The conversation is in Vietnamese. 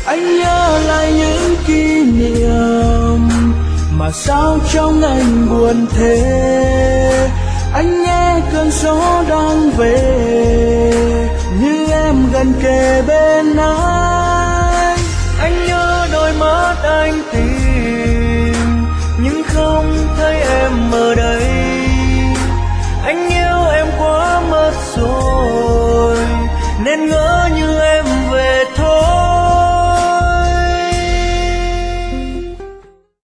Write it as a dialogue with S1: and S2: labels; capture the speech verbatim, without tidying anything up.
S1: Anh nhớ lại những kỷ niệm mà sao trong anh buồn thế. Anh nghe cơn gió đang về như em gần kề bên anh. Anh nhớ đôi mắt anh tìm nhưng không thấy em ở đây.